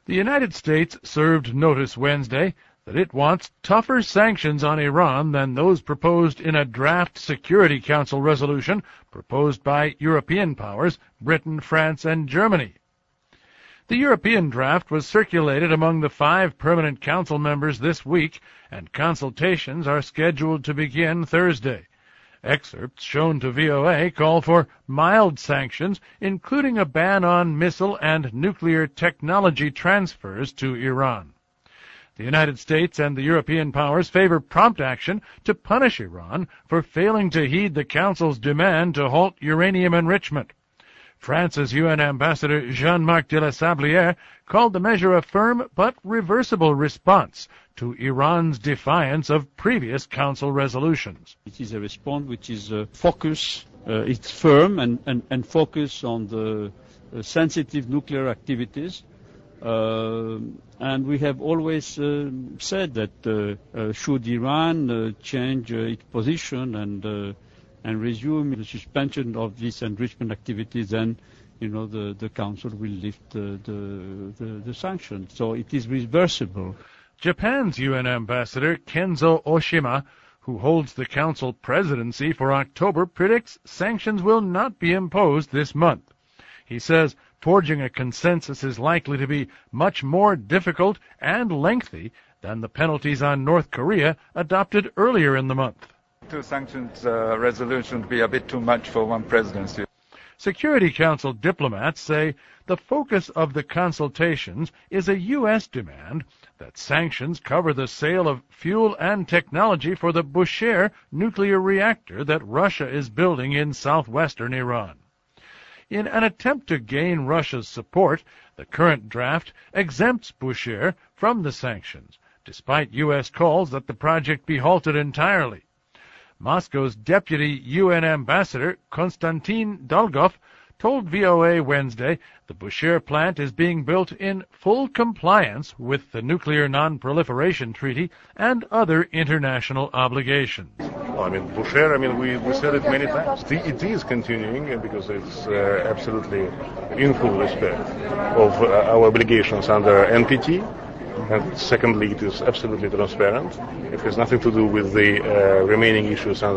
The United States served notice Wednesday that it wants tougher sanctions on Iran than those proposed in a draft Security Council resolution proposed by European powers, Britain, France, and Germany. The European draft was circulated among the 5 permanent council members this week, and consultations are scheduled to begin Thursday. Excerpts shown to VOA call for mild sanctions, including a ban on missile and nuclear technology transfers to Iran. The United States and the European powers favor prompt action to punish Iran for failing to heed the Council's demand to halt uranium enrichment. France's UN Ambassador Jean-Marc de la Sablière called the measure a firm but reversible response to Iran's defiance of previous Council resolutions. It is a response which is focused, it's firm and focused on the sensitive nuclear activities. And we have always said that should Iran change its position and resume the suspension of these enrichment activities, then the Council will lift the sanctions. So it is reversible. Japan's UN Ambassador Kenzo Oshima, who holds the Council presidency for October, predicts sanctions will not be imposed this month. He says forging a consensus is likely to be much more difficult and lengthy than the penalties on North Korea adopted earlier in the month. Two sanctions resolution would be a bit too much for one presidency. Security Council diplomats say the focus of the consultations is a U.S. demand that sanctions cover the sale of fuel and technology for the Bushehr nuclear reactor that Russia is building in southwestern Iran. In an attempt to gain Russia's support, the current draft exempts Bushehr from the sanctions, despite U.S. calls that the project be halted entirely. Moscow's deputy UN ambassador, Konstantin Dolgov, told VOA Wednesday the Bushehr plant is being built in full compliance with the Nuclear Non-Proliferation Treaty and other international obligations. Bushehr, we said it many times. It is continuing because it's absolutely in full respect of our obligations under NPT. And secondly, it is absolutely transparent. It has nothing to do with the remaining issues on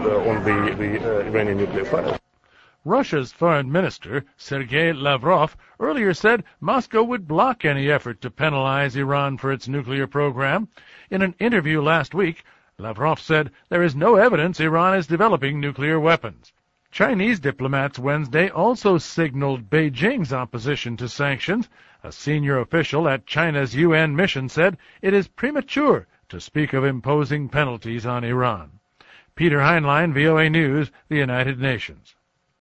the Iranian nuclear file. Russia's foreign minister, Sergei Lavrov, earlier said Moscow would block any effort to penalize Iran for its nuclear program. In an interview last week, Lavrov said there is no evidence Iran is developing nuclear weapons. Chinese diplomats Wednesday also signaled Beijing's opposition to sanctions. A senior official at China's UN mission said it is premature to speak of imposing penalties on Iran. Peter Heinlein, VOA News, the United Nations.